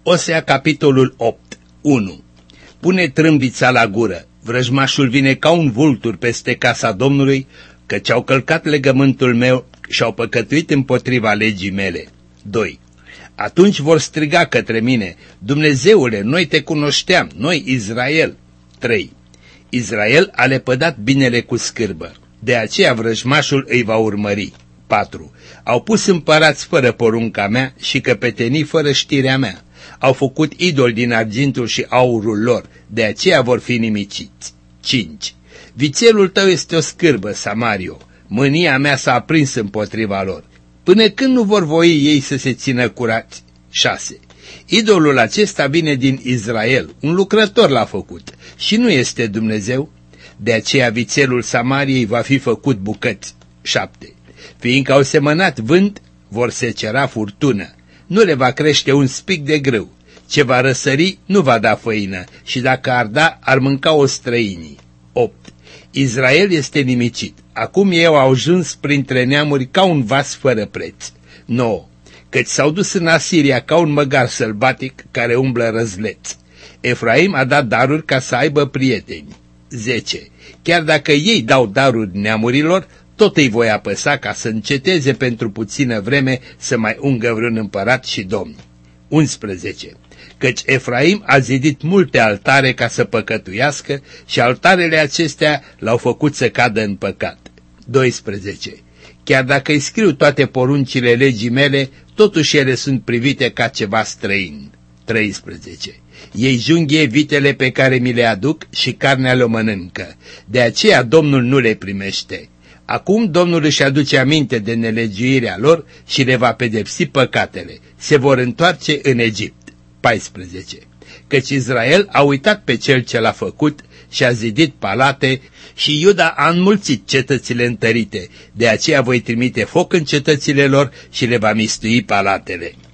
Osea, capitolul 8, 1. Pune trâmbița la gură, vrăjmașul vine ca un vultur peste casa Domnului, căci au călcat legământul meu și-au păcătuit împotriva legii mele. 2. Atunci vor striga către mine: Dumnezeule, noi te cunoșteam, noi Israel. 3. Israel a lepădat binele cu scârbă, de aceea vrăjmașul îi va urmări. 4. Au pus împărați fără porunca mea și căpetenii fără știrea mea. Au făcut idoli din argintul și aurul lor, de aceea vor fi nimiciți. 5. Vițelul tău este o scârbă, Samario, mânia mea s-a aprins împotriva lor. Până când nu vor voi ei să se țină curați? 6. Idolul acesta vine din Israel, un lucrător l-a făcut și nu este Dumnezeu, de aceea vițelul Samariei va fi făcut bucăți. 7. Fiindcă au semănat vânt, vor secera furtună, nu le va crește un spic de grâu, ce va răsări nu va da făină și dacă ar da, ar mânca-o străinii. 8. Israel este nimicit, acum ei au ajuns printre neamuri ca un vas fără preț. 9. Căci s-au dus în Asiria ca un măgar sălbatic care umblă răzleț. Efraim a dat daruri ca să aibă prieteni. 10. Chiar dacă ei dau daruri neamurilor, tot îi voi apăsa ca să înceteze pentru puțină vreme să mai ungă vreun împărat și domni. 11. Căci Efraim a zidit multe altare ca să păcătuiască și altarele acestea l-au făcut să cadă în păcat. 12. Chiar dacă îi scriu toate poruncile legii mele, totuși ele sunt privite ca ceva străin. 13. Ei junghie vitele pe care mi le aduc și carnea le mănâncă, de aceea Domnul nu le primește. Acum Domnul își aduce aminte de nelegiuirea lor și le va pedepsi păcatele. Se vor întoarce în Egipt. 14. Căci Israel a uitat pe cel ce l-a făcut și a zidit palate și Iuda a înmulțit cetățile întărite. De aceea voi trimite foc în cetățile lor și le va mistui palatele.